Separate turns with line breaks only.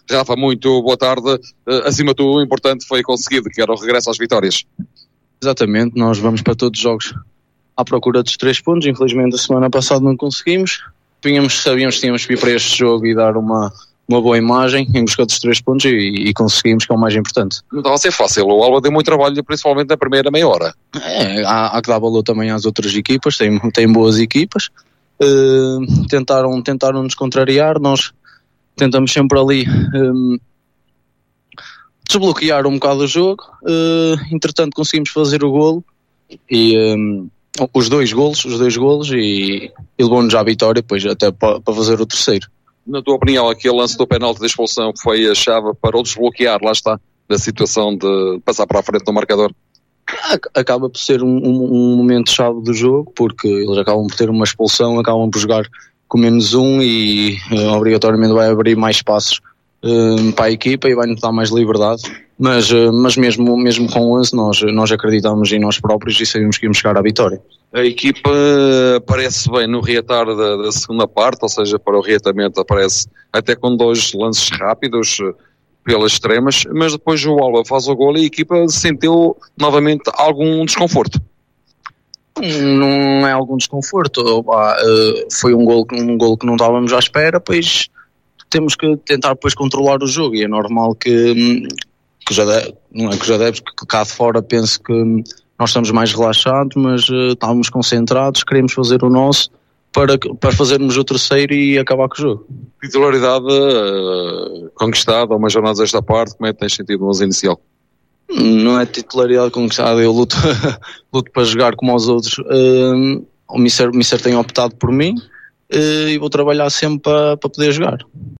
Rafa, muito boa tarde. Acima de tudo, o importante foi conseguido, que era o regresso às vitórias.
Exatamente, nós vamos para todos os jogos à procura dos 3 pontos. Infelizmente a semana passada não conseguimos. Sabíamos que tínhamos que ir para este jogo e dar uma boa imagem em busca dos 3 pontos e conseguimos, que é o mais importante.
Não estava a ser fácil, o Alba deu muito trabalho, principalmente na primeira meia hora.
Há que dar valor também às outras equipas, tem boas equipas. Tentaram nos contrariar, nós tentamos sempre ali desbloquear um bocado o jogo. Entretanto conseguimos fazer o golo e os dois golos e levou-nos à vitória, depois até para fazer o terceiro.
Na tua opinião, aquele lance do penalti de expulsão foi a chave para o desbloquear, lá está, da situação de passar para a frente do marcador?
Acaba por ser um momento-chave do jogo, porque eles acabam por ter uma expulsão, acabam por jogar com -1 e obrigatoriamente vai abrir mais espaços para a equipa e vai-nos dar mais liberdade. Mas mesmo com o 11 nós acreditamos em nós próprios e sabíamos que íamos chegar à vitória.
A equipa aparece bem no reatar da segunda parte, ou seja, para o reatamento aparece até com 2 lances rápidos pelas extremas, mas depois o Alba faz o gol e a equipa sentiu novamente algum desconforto.
Não é algum desconforto, foi um gol que não estávamos à espera, pois temos que tentar depois controlar o jogo e é normal que cá de fora penso que nós estamos mais relaxados, mas estávamos concentrados, queremos fazer o nosso para fazermos o terceiro e acabar com o jogo.
Titularidade conquistada, umas jornadas desta parte, como é que tens sentido no 11 inicial?
Não é titularidade conquistada, eu luto para jogar como os outros. O Mister tem optado por mim e vou trabalhar sempre para poder jogar.